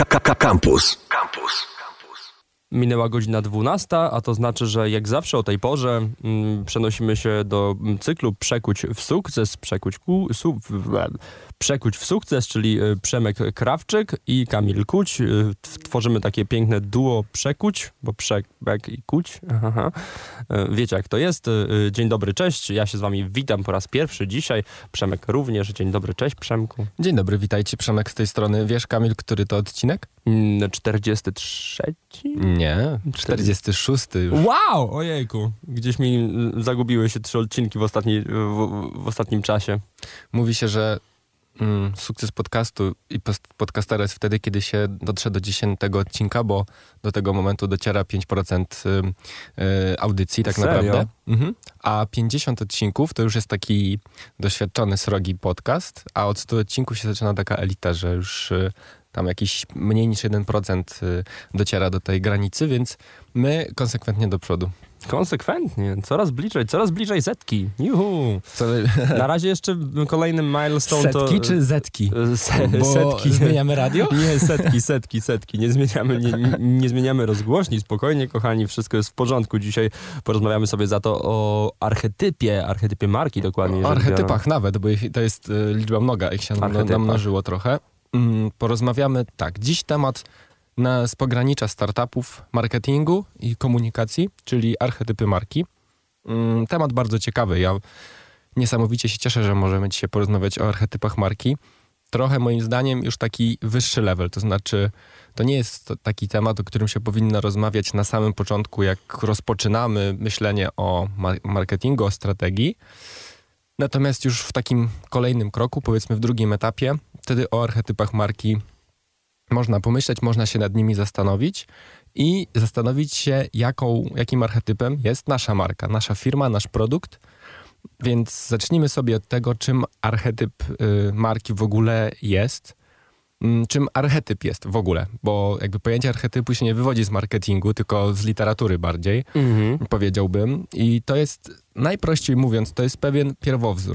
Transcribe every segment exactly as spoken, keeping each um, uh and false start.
Campus. Campus. Minęła godzina dwunasta, a to znaczy, że jak zawsze o tej porze mm, przenosimy się do cyklu Przekuć w sukces, Przekuć, ku, su, Przekuć w sukces, czyli Przemek Krawczyk i Kamil Kuć. Tworzymy takie piękne duo Przekuć, bo Przemek i Kuć. Aha. Wiecie jak to jest. Dzień dobry, cześć. Ja się z wami witam po raz pierwszy dzisiaj. Przemek również. Dzień dobry, cześć Przemku. Dzień dobry, witajcie. Przemek z tej strony. Wiesz, Kamil, który to odcinek? czterdziesty trzeci? Nie, czterdziesty szósty już. Wow! Ojejku. Gdzieś mi zagubiły się trzy odcinki w, ostatniej, w, w ostatnim czasie. Mówi się, że mm, sukces podcastu i podcastera jest wtedy, kiedy się dotrze do dziesiątego odcinka, bo do tego momentu dociera pięć procent y, y, audycji tak Serio? naprawdę. Mhm. A pięćdziesiąt odcinków to już jest taki doświadczony, srogi podcast, a od stu odcinków się zaczyna taka elita, że już... Y, tam jakiś mniej niż jeden procent dociera do tej granicy, więc my konsekwentnie do przodu. Konsekwentnie. Coraz bliżej, coraz bliżej setki. Juhu. Co... Na razie jeszcze kolejnym milestone to... Setki czy zetki? Se, Bo setki. Zmieniamy radio? Nie, setki, setki, setki. Nie zmieniamy, nie, nie, nie zmieniamy rozgłośni. Spokojnie, kochani, wszystko jest w porządku. Dzisiaj porozmawiamy sobie za to o archetypie, archetypie marki dokładnie. O archetypach nawet, bo to jest y, liczba mnoga, jak się nam namnożyło trochę. Porozmawiamy tak. Dziś temat na, z pogranicza startupów, marketingu i komunikacji, czyli archetypy marki. Temat bardzo ciekawy. Ja niesamowicie się cieszę, że możemy dzisiaj porozmawiać o archetypach marki. Trochę moim zdaniem już taki wyższy level, to znaczy to nie jest to taki temat, o którym się powinno rozmawiać na samym początku, jak rozpoczynamy myślenie o marketingu, o strategii. Natomiast już w takim kolejnym kroku, powiedzmy w drugim etapie, wtedy o archetypach marki można pomyśleć, można się nad nimi zastanowić i zastanowić się, jaką, jakim archetypem jest nasza marka, nasza firma, nasz produkt. Więc zacznijmy sobie od tego, czym archetyp y, marki w ogóle jest. Y, czym archetyp jest w ogóle, bo jakby pojęcie archetypu się nie wywodzi z marketingu, tylko z literatury bardziej, mhm. powiedziałbym. I to jest, najprościej mówiąc, to jest pewien pierwowzór.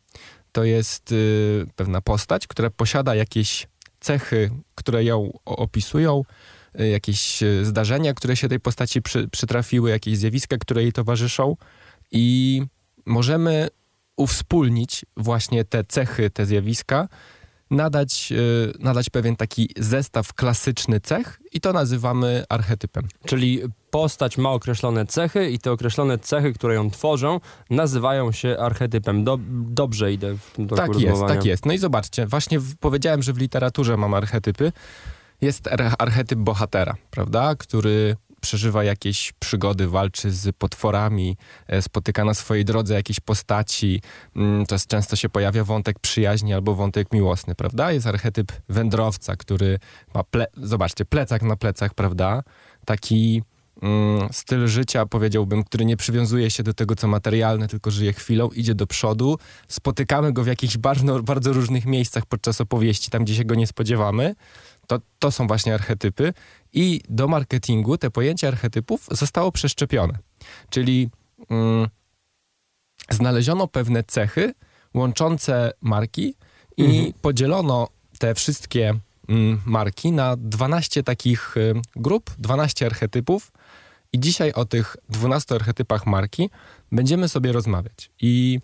To jest y, pewna postać, która posiada jakieś cechy, które ją opisują, y, jakieś y, zdarzenia, które się tej postaci przy, przytrafiły, jakieś zjawiska, które jej towarzyszą i możemy uwspólnić właśnie te cechy, te zjawiska, nadać, y, nadać pewien taki zestaw klasyczny cech i to nazywamy archetypem. Czyli postać ma określone cechy i te określone cechy, które ją tworzą, nazywają się archetypem. Do, dobrze idę w tym toku Tak jest, tak jest. No i zobaczcie, właśnie w, powiedziałem, że w literaturze mam archetypy. Jest archetyp bohatera, prawda, który przeżywa jakieś przygody, walczy z potworami, spotyka na swojej drodze jakieś postaci. To jest, często się pojawia wątek przyjaźni albo wątek miłosny, prawda? Jest archetyp wędrowca, który ma, ple- zobaczcie, plecak na plecach, prawda? Taki mm, styl życia, powiedziałbym, który nie przywiązuje się do tego, co materialne, tylko żyje chwilą, idzie do przodu. Spotykamy go w jakichś bardzo, bardzo różnych miejscach podczas opowieści, tam gdzie się go nie spodziewamy. To, to są właśnie archetypy i do marketingu te pojęcie archetypów zostało przeszczepione. Czyli mm, znaleziono pewne cechy łączące marki i mhm. podzielono te wszystkie mm, marki na dwanaście takich y, grup, dwanaście archetypów i dzisiaj o tych dwunastu archetypach marki będziemy sobie rozmawiać. I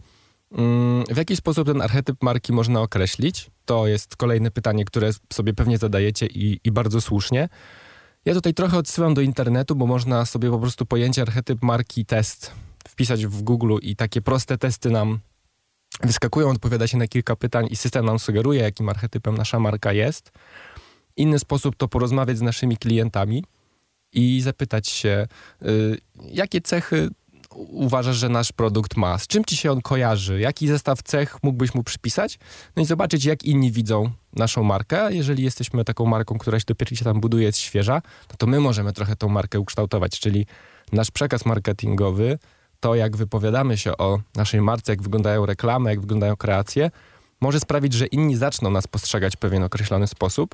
w jaki sposób ten archetyp marki można określić? To jest kolejne pytanie, które sobie pewnie zadajecie i, i bardzo słusznie. Ja tutaj trochę odsyłam do internetu, bo można sobie po prostu pojęcie archetyp marki test wpisać w Google i takie proste testy nam wyskakują, odpowiada się na kilka pytań i system nam sugeruje, jakim archetypem nasza marka jest. Inny sposób to porozmawiać z naszymi klientami i zapytać się, y, jakie cechy uważasz, że nasz produkt ma? Z czym ci się on kojarzy? Jaki zestaw cech mógłbyś mu przypisać? No i zobaczyć, jak inni widzą naszą markę. Jeżeli jesteśmy taką marką, która się dopiero się tam buduje, jest świeża, to, to my możemy trochę tą markę ukształtować, czyli nasz przekaz marketingowy, to jak wypowiadamy się o naszej marce, jak wyglądają reklamy, jak wyglądają kreacje, może sprawić, że inni zaczną nas postrzegać w pewien określony sposób.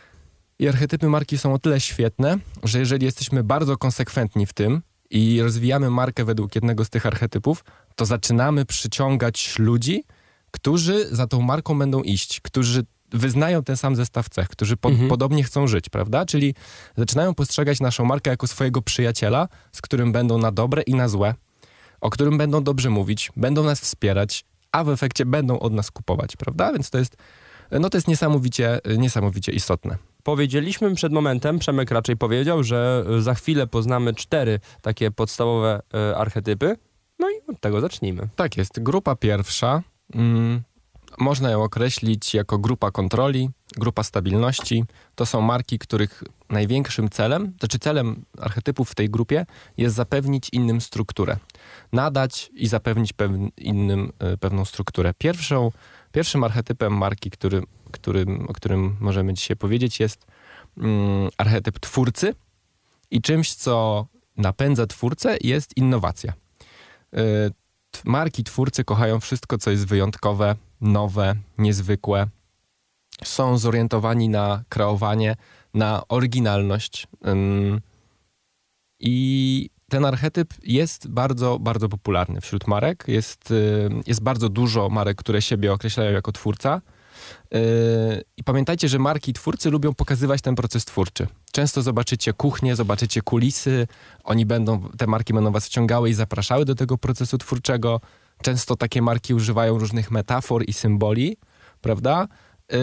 I archetypy marki są o tyle świetne, że jeżeli jesteśmy bardzo konsekwentni w tym, i rozwijamy markę według jednego z tych archetypów, to zaczynamy przyciągać ludzi, którzy za tą marką będą iść, którzy wyznają ten sam zestaw cech, którzy po, Mhm. podobnie chcą żyć, prawda? Czyli zaczynają postrzegać naszą markę jako swojego przyjaciela, z którym będą na dobre i na złe, o którym będą dobrze mówić, będą nas wspierać, a w efekcie będą od nas kupować, prawda? Więc to jest, no to jest niesamowicie, niesamowicie istotne. Powiedzieliśmy przed momentem, Przemek raczej powiedział, że za chwilę poznamy cztery takie podstawowe e, archetypy. No i od tego zacznijmy. Tak jest. Grupa pierwsza, mm, można ją określić jako grupa kontroli, grupa stabilności. To są marki, których największym celem, to znaczy celem archetypów w tej grupie jest zapewnić innym strukturę. Nadać i zapewnić pewn, innym y, pewną strukturę. Pierwszą, pierwszym archetypem marki, który, którym, o którym możemy dzisiaj powiedzieć, jest mm, archetyp twórcy i czymś, co napędza twórcę, jest innowacja. Y, Marki twórcy kochają wszystko, co jest wyjątkowe, nowe, niezwykłe. Są zorientowani na kreowanie, na oryginalność. Ym, I ten archetyp jest bardzo, bardzo popularny wśród marek. Jest, y, jest bardzo dużo marek, które siebie określają jako twórca. Yy, I pamiętajcie, że marki twórcy lubią pokazywać ten proces twórczy. Często zobaczycie kuchnię, zobaczycie kulisy, oni będą, te marki będą was wciągały i zapraszały do tego procesu twórczego. Często takie marki używają różnych metafor i symboli, prawda? Yy,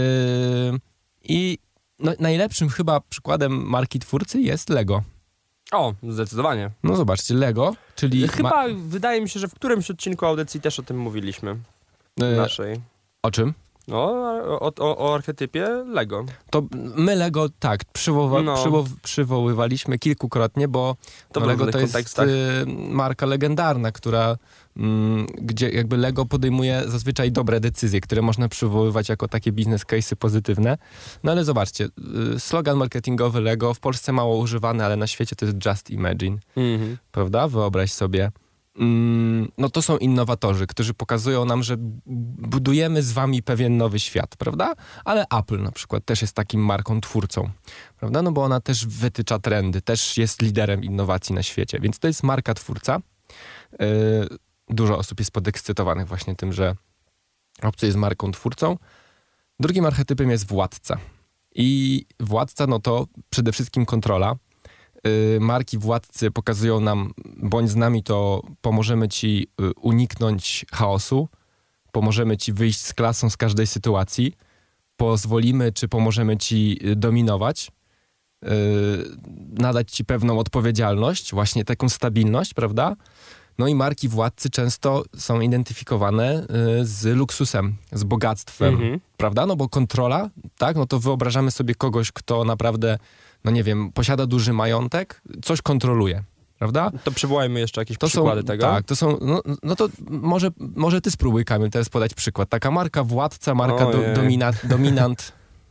I no, najlepszym chyba przykładem marki twórcy jest Lego. O, zdecydowanie. No zobaczcie, Lego, czyli... Chyba wydaje mi się, że w którymś odcinku audycji też o tym mówiliśmy. Yy, Naszej. o czym? No, o, o, o archetypie Lego. To my Lego, tak, przywoła, No. przywo, przywoływaliśmy kilkukrotnie, bo To w Lego różnych to jest kontekstach. y, marka legendarna, która, mm, gdzie jakby Lego podejmuje zazwyczaj dobre decyzje, które można przywoływać jako takie biznes case'y pozytywne. No ale zobaczcie, y, slogan marketingowy Lego, w Polsce mało używany, ale na świecie to jest Just Imagine, Mhm. prawda? Wyobraź sobie. Mm, no to są innowatorzy, którzy pokazują nam, że budujemy z wami pewien nowy świat, prawda? Ale Apple na przykład też jest takim marką twórcą, prawda? No bo ona też wytycza trendy, też jest liderem innowacji na świecie, więc to jest marka twórca. Yy, dużo osób jest podekscytowanych właśnie tym, że Obcy jest marką twórcą. Drugim archetypem jest władca. I władca, no to przede wszystkim kontrola. Marki władcy pokazują nam, bądź z nami, to pomożemy ci uniknąć chaosu, pomożemy ci wyjść z klasą z każdej sytuacji, pozwolimy czy pomożemy ci dominować, yy, nadać ci pewną odpowiedzialność, właśnie taką stabilność, prawda? No i marki władcy często są identyfikowane yy, z luksusem, z bogactwem, Mhm. prawda? No bo kontrola, tak? No to wyobrażamy sobie kogoś, kto naprawdę, no nie wiem, posiada duży majątek, coś kontroluje, prawda? To przywołajmy jeszcze jakieś To przykłady są, tego. Tak, to są, no, no to może, może ty spróbuj, Kamil, teraz podać przykład. Taka marka władca, marka do, Ojej. domina, dominant.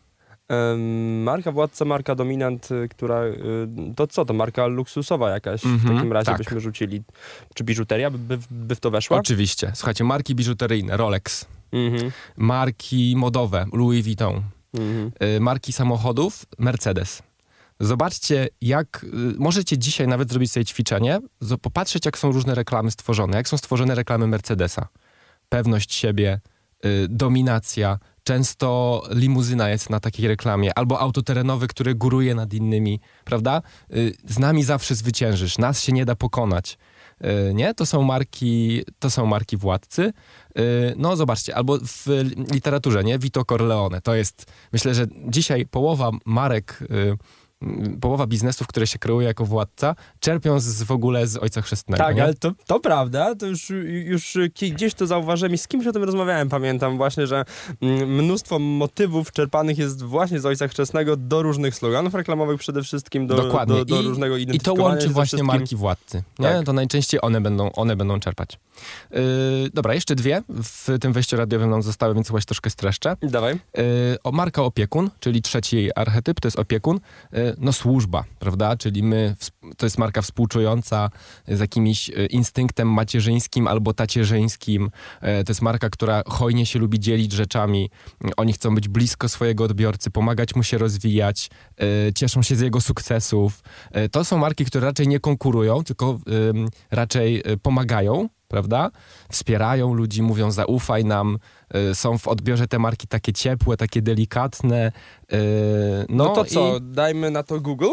Em, marka władca, marka dominant, y, która... y, to co, to marka luksusowa jakaś Mhm, w takim razie tak. byśmy rzucili. Czy biżuteria by, by, by w to weszła? Oczywiście. Słuchajcie, marki biżuteryjne, Rolex, Mhm. marki modowe, Louis Vuitton, Mhm. y, marki samochodów, Mercedes. Zobaczcie, jak, y, możecie dzisiaj nawet zrobić sobie ćwiczenie, zo- popatrzeć, jak są różne reklamy stworzone, jak są stworzone reklamy Mercedesa. Pewność siebie, y, dominacja, często limuzyna jest na takiej reklamie, albo auto terenowe, które góruje nad innymi, prawda? Y, z nami zawsze zwyciężysz, nas się nie da pokonać. Y, nie? To są marki, to są marki władcy. Y, no zobaczcie, albo w literaturze, nie? Vito Corleone. To jest, myślę, że dzisiaj połowa marek, y, połowa biznesów, które się kreuje jako władca, czerpią z, w ogóle z Ojca Chrzestnego. Tak, nie? ale to, to prawda, to już, już gdzieś to zauważyłem i z kimś o tym rozmawiałem, pamiętam właśnie, że mm, mnóstwo motywów czerpanych jest właśnie z Ojca Chrzestnego do różnych sloganów reklamowych przede wszystkim, do, Dokładnie. do, do I, różnego I to identyfikowania łączy się ze właśnie wszystkim. marki władcy. Nie? Tak. To najczęściej one będą, one będą czerpać. Yy, dobra, jeszcze dwie w tym wejściu radiowym nam zostały, więc chyba się troszkę streszczę. Dawaj. Yy, o, marka opiekun, czyli trzeci archetyp, to jest opiekun. Yy, no służba, prawda? Czyli my, to jest marka współczująca z jakimś yy, instynktem macierzyńskim albo tacierzyńskim. Yy, to jest marka, która hojnie się lubi dzielić rzeczami. Yy, oni chcą być blisko swojego odbiorcy, pomagać mu się rozwijać, yy, cieszą się z jego sukcesów. Yy, to są marki, które raczej nie konkurują, tylko yy, raczej yy, pomagają, prawda? Wspierają ludzi, mówią zaufaj nam, y, są w odbiorze te marki takie ciepłe, takie delikatne. Y, no, No to co, i, dajmy na to Google?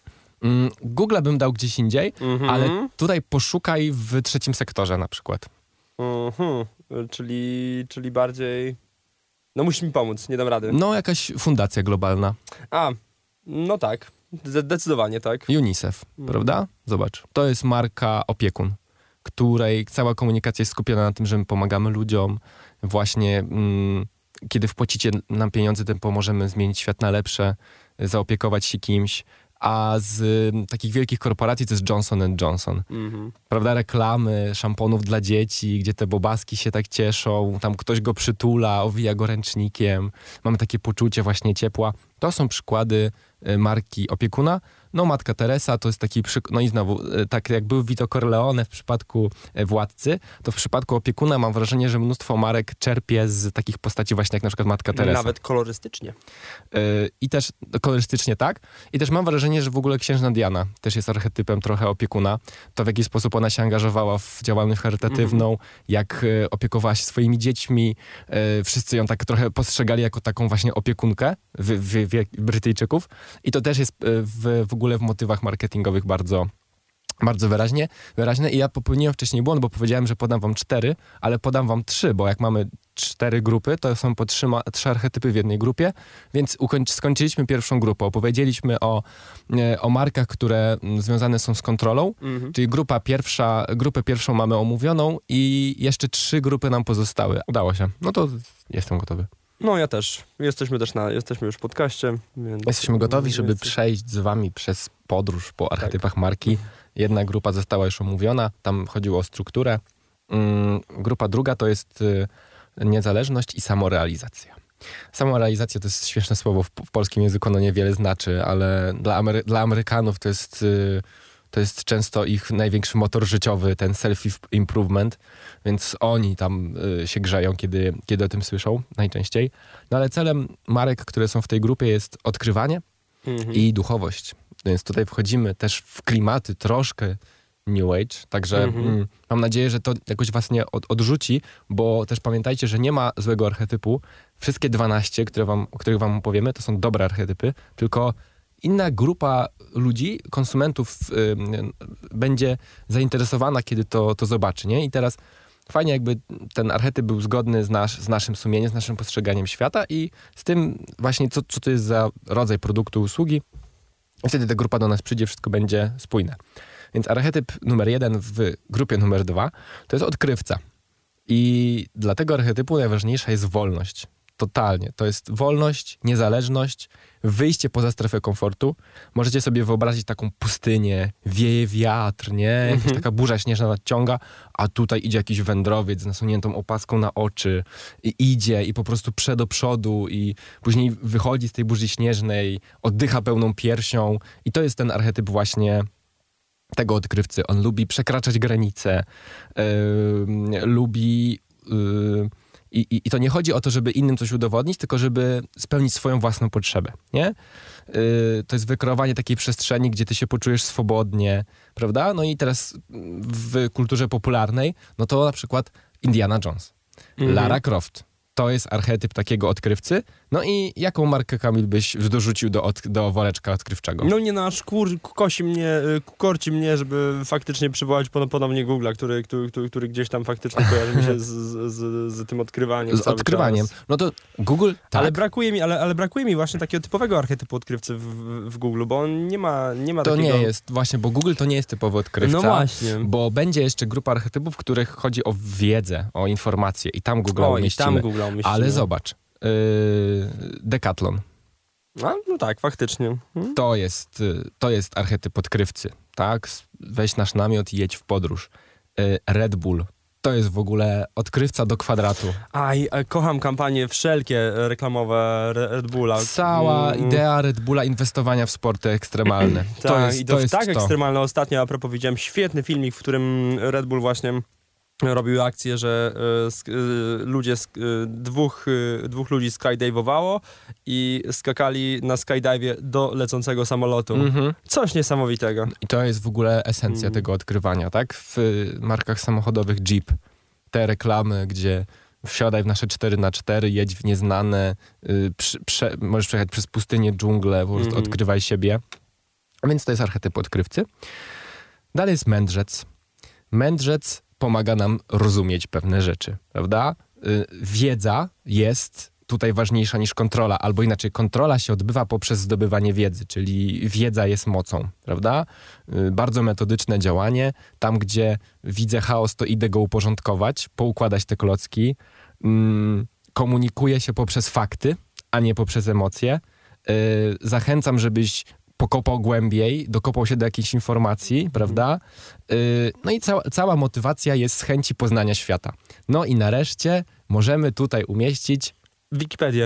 mm, Google bym dał gdzieś indziej, Mhm. ale tutaj poszukaj w trzecim sektorze na przykład. Mhm. Czyli, czyli bardziej... No musisz mi pomóc, nie dam rady. No jakaś fundacja globalna, A, no tak, zdecydowanie tak. UNICEF, prawda? Zobacz, to jest marka opiekun, której cała komunikacja jest skupiona na tym, że my pomagamy ludziom. Właśnie mm, kiedy wpłacicie nam pieniądze, to pomożemy zmienić świat na lepsze, zaopiekować się kimś. A z y, takich wielkich korporacji to jest Johnson and Johnson. Mhm. Prawda, reklamy szamponów dla dzieci, gdzie te bobaski się tak cieszą, tam ktoś go przytula, owija go ręcznikiem. Mamy takie poczucie właśnie ciepła. To są przykłady y, marki opiekuna. No Matka Teresa to jest taki przykład, no i znowu, y, tak jak był Vito Corleone w przypadku y, Władcy, to w przypadku opiekuna mam wrażenie, że mnóstwo marek czerpie z takich postaci właśnie jak na przykład Matka Teresa. Nawet kolorystycznie. Y, I też kolorystycznie tak. I też mam wrażenie, że w ogóle księżna Diana też jest archetypem trochę opiekuna. To w jaki sposób ona się angażowała w działalność charytatywną, mm. jak y, opiekowała się swoimi dziećmi. Y, wszyscy ją tak trochę postrzegali jako taką właśnie opiekunkę w, w, w, Brytyjczyków. I to też jest y, w, w ogóle w motywach marketingowych bardzo bardzo wyraźnie, wyraźne i ja popełniłem wcześniej błąd, bo powiedziałem, że podam wam cztery, ale podam wam trzy, bo jak mamy cztery grupy, to są po trzy, ma, trzy archetypy w jednej grupie, więc ukończ, skończyliśmy pierwszą grupę. Opowiedzieliśmy o, e, o markach, które m, związane są z kontrolą, Mhm. czyli grupa pierwsza, grupę pierwszą mamy omówioną i jeszcze trzy grupy nam pozostały. Udało się. No to jestem gotowy. No ja też. Jesteśmy też na, jesteśmy już w podcaście. Więc, Jesteśmy gotowi, żeby więc- przejść z wami przez podróż po archetypach marki. Jedna grupa została już omówiona, tam chodziło o strukturę. Mm, grupa druga to jest y, niezależność i samorealizacja. Samorealizacja to jest śmieszne słowo, w, w polskim języku ono niewiele znaczy, ale dla, Amery- dla Amerykanów to jest, y, to jest często ich największy motor życiowy, ten self-improvement, więc oni tam y, się grzeją, kiedy, kiedy o tym słyszą najczęściej. No ale celem marek, które są w tej grupie jest odkrywanie Mhm. i duchowość. Więc tutaj wchodzimy też w klimaty troszkę New Age, także Mhm. mm, mam nadzieję, że to jakoś was nie od, odrzuci, bo też pamiętajcie, że nie ma złego archetypu. Wszystkie dwanaście, które wam, o których wam opowiemy, to są dobre archetypy, tylko inna grupa ludzi, konsumentów y, y, będzie zainteresowana, kiedy to, to zobaczy, nie? I teraz fajnie jakby ten archetyp był zgodny z, nasz, z naszym sumieniem, z naszym postrzeganiem świata i z tym właśnie, co, co to jest za rodzaj produktu, usługi. I wtedy ta grupa do nas przyjdzie, wszystko będzie spójne. Więc archetyp numer jeden w grupie numer dwa to jest odkrywca. I dla tego archetypu najważniejsza jest wolność. Totalnie. To jest wolność, niezależność, wyjście poza strefę komfortu. Możecie sobie wyobrazić taką pustynię, wieje wiatr, nie? Jakaś taka burza śnieżna nadciąga, a tutaj idzie jakiś wędrowiec z nasuniętą opaską na oczy i idzie i po prostu prze do przodu i później wychodzi z tej burzy śnieżnej, oddycha pełną piersią i to jest ten archetyp właśnie tego odkrywcy. On lubi przekraczać granice, yy, lubi... Yy, I, i, I to nie chodzi o to, żeby innym coś udowodnić, tylko żeby spełnić swoją własną potrzebę, nie? Yy, to jest wykreowanie takiej przestrzeni, gdzie ty się poczujesz swobodnie, prawda? No i teraz w kulturze popularnej, no to na przykład Indiana Jones, Mhm. Lara Croft. To jest archetyp takiego odkrywcy. No i jaką markę, Kamil, byś dorzucił do, od, do woreczka odkrywczego? No nie, no aż kur, kosi mnie, y, korci mnie, żeby faktycznie przywołać pon- ponownie Google'a, który, który, który, który gdzieś tam faktycznie kojarzy mi się z, z, z, z tym odkrywaniem Z cały odkrywaniem. czas. No to Google, tak. Ale brakuje mi, ale, ale brakuje mi właśnie takiego typowego archetypu odkrywcy w, w, w Google, bo on nie ma, nie ma To takiego... nie jest, właśnie, bo Google to nie jest typowy odkrywca. No właśnie. Bo będzie jeszcze grupa archetypów, w których chodzi o wiedzę, o informacje i tam Google O, i umieścimy. tam Google umieścimy. Ale zobacz, yy, Decathlon, A, no tak, faktycznie. Hmm? to jest, y, to jest archetyp odkrywcy, tak? S- Weź nasz namiot i jedź w podróż. Yy, Red Bull, to jest w ogóle odkrywca do kwadratu. Aj, e, kocham kampanie wszelkie reklamowe Re- Red Bulla. Cała Mm. idea Red Bulla inwestowania w sporty ekstremalne. Tak, to jest, i to, to jest tak to. ekstremalne. Ostatnio a propos widziałem świetny filmik, w którym Red Bull właśnie robiły akcję, że y, sk- y, ludzie, sk- y, dwóch, y, dwóch ludzi skydive'owało i skakali na skydive'ie do lecącego samolotu. Mhm. Coś niesamowitego. I to jest w ogóle esencja Mm. tego odkrywania, tak? W y, markach samochodowych Jeep, te reklamy, gdzie wsiadaj w nasze cztery na cztery, jedź w nieznane, y, przy, prze, możesz przejechać przez pustynię, dżunglę, po prostu Mhm. odkrywaj siebie. A więc to jest archetyp odkrywcy. Dalej jest mędrzec. Mędrzec pomaga nam rozumieć pewne rzeczy, prawda? Y, wiedza jest tutaj ważniejsza niż kontrola, albo inaczej, kontrola się odbywa poprzez zdobywanie wiedzy, czyli wiedza jest mocą, prawda? Y, bardzo metodyczne działanie. Tam, gdzie widzę chaos, to idę go uporządkować, poukładać te klocki. Mm, komunikuję się poprzez fakty, a nie poprzez emocje. Y, zachęcam, żebyś pokopał głębiej, dokopał się do jakiejś informacji, prawda? Y, no i cała, cała motywacja jest z chęci poznania świata. No i nareszcie możemy tutaj umieścić Wikipedię.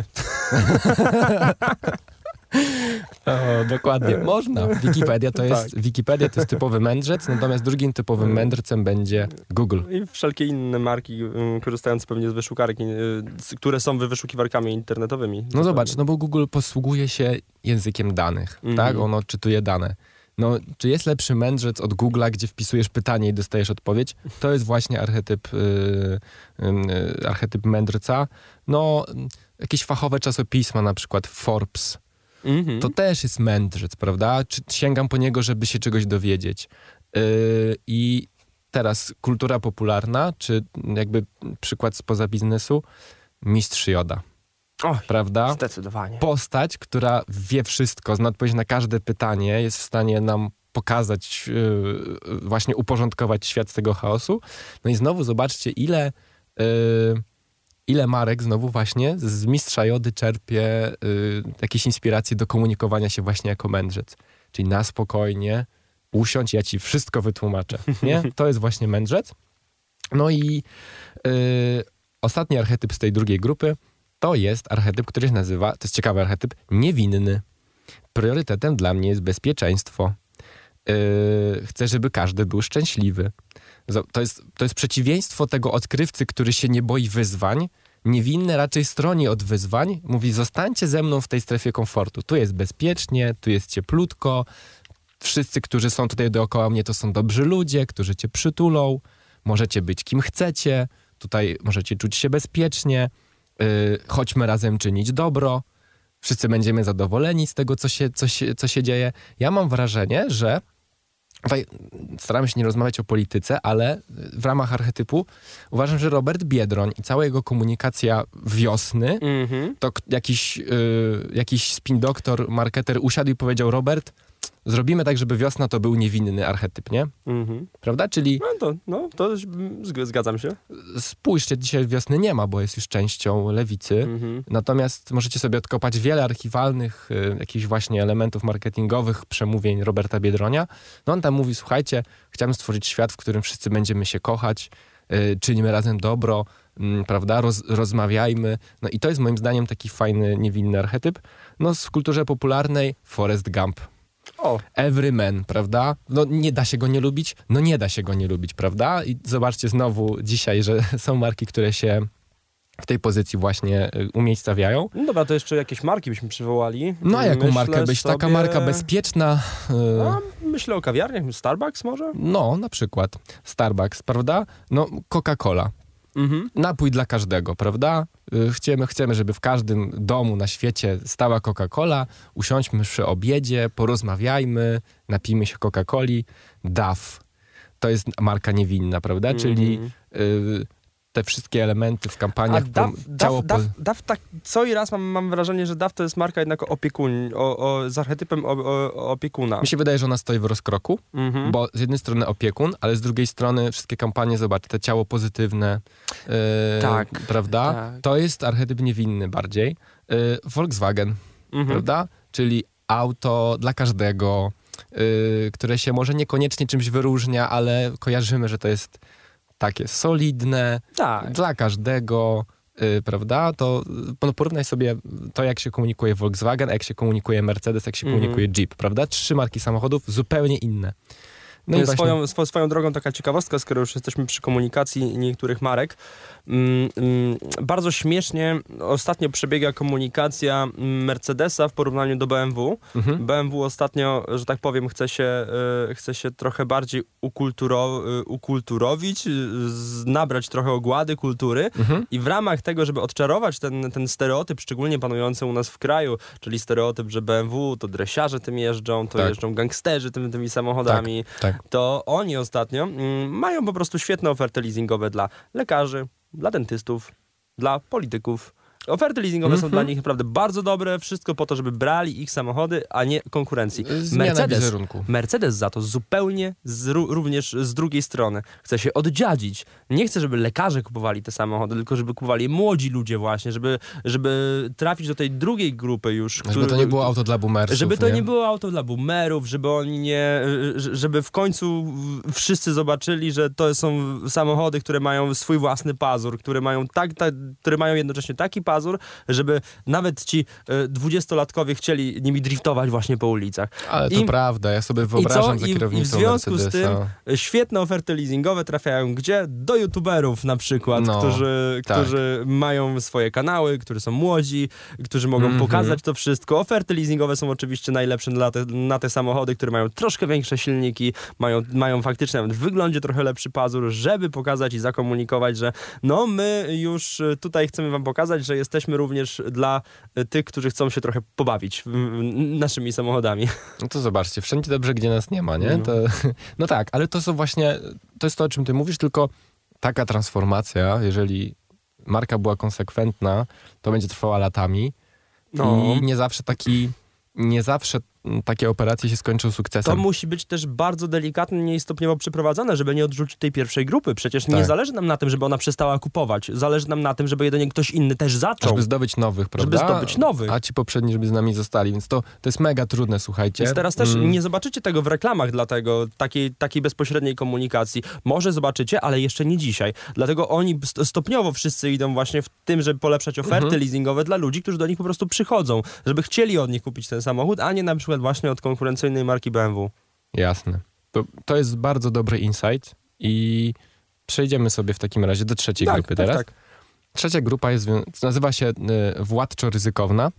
O, dokładnie. Można. Wikipedia to jest, Tak. Wikipedia to jest typowy mędrzec, natomiast drugim typowym mędrcem będzie Google. I wszelkie inne marki, y, korzystając pewnie z wyszukarek, y, z- które są wy- wyszukiwarkami internetowymi. No zobacz, no bo Google posługuje się językiem danych, Mhm. tak? Ono odczytuje dane. No, czy jest lepszy mędrzec od Google'a, gdzie wpisujesz pytanie i dostajesz odpowiedź? To jest właśnie archetyp, yy, yy, archetyp mędrca. No, jakieś fachowe czasopisma, na przykład Forbes, Mhm. to też jest mędrzec, prawda? Czy sięgam po niego, żeby się czegoś dowiedzieć. Yy, I teraz kultura popularna, czy jakby przykład spoza biznesu, Mistrz Joda, Oj, prawda? zdecydowanie. Postać, która wie wszystko, zna odpowiedź na każde pytanie, jest w stanie nam pokazać, yy, właśnie uporządkować świat z tego chaosu. No i znowu zobaczcie, ile, yy, ile marek znowu właśnie z Mistrza Jody czerpie yy, jakieś inspiracje do komunikowania się właśnie jako mędrzec. Czyli na spokojnie usiądź, ja ci wszystko wytłumaczę. Nie? To jest właśnie mędrzec. No i yy, ostatni archetyp z tej drugiej grupy to jest archetyp, który się nazywa, to jest ciekawy archetyp, niewinny. Priorytetem dla mnie jest bezpieczeństwo. Yy, chcę, żeby każdy był szczęśliwy. Zo- To jest, to jest przeciwieństwo tego odkrywcy, który się nie boi wyzwań. Niewinny raczej stroni od wyzwań. Mówi, zostańcie ze mną w tej strefie komfortu. Tu jest bezpiecznie, tu jest cieplutko. Wszyscy, którzy są tutaj dookoła mnie, to są dobrzy ludzie, którzy cię przytulą. Możecie być kim chcecie. Tutaj możecie czuć się bezpiecznie. Yy, chodźmy razem czynić dobro. Wszyscy będziemy zadowoleni z tego, co się, co się, co się dzieje. Ja mam wrażenie, że tutaj staramy się nie rozmawiać o polityce, ale w ramach archetypu uważam, że Robert Biedroń i cała jego komunikacja wiosny, Mhm. to k- jakiś, yy, jakiś spin doktor, marketer usiadł i powiedział: Robert, zrobimy tak, żeby wiosna to był niewinny archetyp, nie? Mhm. Prawda? Czyli No to, no, to zg- zgadzam się. spójrzcie, dzisiaj wiosny nie ma, bo jest już częścią lewicy. Mhm. Natomiast możecie sobie odkopać wiele archiwalnych y, jakichś właśnie elementów marketingowych, przemówień Roberta Biedronia. No on tam mówi, słuchajcie, chciałem stworzyć świat, w którym wszyscy będziemy się kochać, y, czynimy razem dobro, mm, prawda, Roz, rozmawiajmy. No i to jest moim zdaniem taki fajny, niewinny archetyp. No w kulturze popularnej Forrest Gump. O, Everyman, prawda? No nie da się go nie lubić? No nie da się go nie lubić, prawda? I zobaczcie znowu dzisiaj, że są marki, które się w tej pozycji właśnie y, umiejscawiają. no dobra, to jeszcze jakieś marki byśmy przywołali. No a jaką Myślę markę byś? Taka sobie- marka bezpieczna? y, A, myślę o kawiarniach, Starbucks może? No, na przykład Starbucks, prawda? No Coca-Cola. Mhm. Napój dla każdego, prawda? Y, Chcemy, chcemy, żeby w każdym domu na świecie stała Coca-Cola. Usiądźmy przy obiedzie, porozmawiajmy, napijmy się Coca-Coli. Dove. To jest marka niewinna, prawda? Czyli Mhm. y, te wszystkie elementy w A kampaniach. DAF, prom- ciało DAF, po- DAF, DAF tak, co i raz mam, mam wrażenie, że DAF to jest marka jednak opiekun, o, o, z archetypem o, o, opiekuna. Mi się wydaje, że ona stoi w rozkroku, Mhm. bo z jednej strony opiekun, ale z drugiej strony wszystkie kampanie, zobacz, te ciało pozytywne, yy, Tak, prawda? tak. To jest archetyp niewinny bardziej. Yy, Volkswagen, Mhm. prawda? Czyli auto dla każdego, yy, które się może niekoniecznie czymś wyróżnia, ale kojarzymy, że to jest takie solidne, Tak. dla każdego, yy, prawda? To no, porównaj sobie to, jak się komunikuje Volkswagen, a jak się komunikuje Mercedes, jak się Mhm. komunikuje Jeep, prawda? Trzy marki samochodów zupełnie inne. No i właśnie... swoją, swo, swoją drogą taka ciekawostka, skoro już jesteśmy przy komunikacji niektórych marek. Mm, mm, bardzo śmiesznie ostatnio przebiega komunikacja Mercedesa w porównaniu do B M W. Mhm. B M W ostatnio, że tak powiem, chce się, y, chce się trochę bardziej ukulturo, y, ukulturowić, y, nabrać trochę ogłady kultury mhm. i w ramach tego, żeby odczarować ten, ten stereotyp, szczególnie panujący u nas w kraju, czyli stereotyp, że B M W to dresiarze tym jeżdżą, to tak. jeżdżą gangsterzy tym, tymi samochodami, tak, tak. to oni ostatnio mm, mają po prostu świetne oferty leasingowe dla lekarzy, dla dentystów, dla polityków. Oferty leasingowe mm-hmm. są dla nich naprawdę bardzo dobre, wszystko po to, żeby brali ich samochody, a nie konkurencji. Mercedes, Mercedes za to zupełnie z, również z drugiej strony chce się oddziadzić. Nie chce, żeby lekarze kupowali te samochody, tylko żeby kupowali je młodzi ludzie właśnie, żeby, żeby trafić do tej drugiej grupy już. Żeby który, to nie było auto dla boomersów. Żeby to nie? nie było auto dla boomerów, żeby oni nie, żeby w końcu wszyscy zobaczyli, że to są samochody, które mają swój własny pazur, które mają, tak, tak, które mają jednocześnie taki pazur, żeby nawet ci y, dwudziestolatkowie chcieli nimi driftować właśnie po ulicach. Ale to I, prawda, ja sobie wyobrażam za kierownicą I w związku Mercedesa. z tym świetne oferty leasingowe trafiają gdzie? Do youtuberów na przykład, no, którzy, tak. którzy mają swoje kanały, którzy są młodzi, którzy mogą mm-hmm. pokazać to wszystko. Oferty leasingowe są oczywiście najlepsze dla te, na te samochody, które mają troszkę większe silniki, mają, mają faktycznie nawet w wyglądzie trochę lepszy pazur, żeby pokazać i zakomunikować, że no my już tutaj chcemy wam pokazać, że jest jesteśmy również dla tych, którzy chcą się trochę pobawić naszymi samochodami. No to zobaczcie, wszędzie dobrze, gdzie nas nie ma, nie? No. To, no tak, ale to są właśnie, to jest to, o czym ty mówisz, tylko taka transformacja, jeżeli marka była konsekwentna, to będzie trwała latami no. i nie zawsze taki, nie zawsze takie operacje się skończą sukcesem. To musi być też bardzo delikatnie i stopniowo przeprowadzane, żeby nie odrzucić tej pierwszej grupy. Przecież tak. nie zależy nam na tym, żeby ona przestała kupować. Zależy nam na tym, żeby jedynie ktoś inny też zaczął. Żeby zdobyć nowych, prawda? Żeby zdobyć nowych. A ci poprzedni, żeby z nami zostali. Więc to, to jest mega trudne, słuchajcie. Więc teraz też mm. nie zobaczycie tego w reklamach, dlatego takiej, takiej bezpośredniej komunikacji. Może zobaczycie, ale jeszcze nie dzisiaj. Dlatego oni stopniowo wszyscy idą właśnie w tym, żeby polepszać oferty mm-hmm. leasingowe dla ludzi, którzy do nich po prostu przychodzą. Żeby chcieli od nich kupić ten samochód, a nie na przykład właśnie od konkurencji marki B M W. Jasne. To, to jest bardzo dobry insight i przejdziemy sobie w takim razie do trzeciej tak, grupy tak, teraz. Tak. Trzecia grupa jest, nazywa się y, władczo-ryzykowna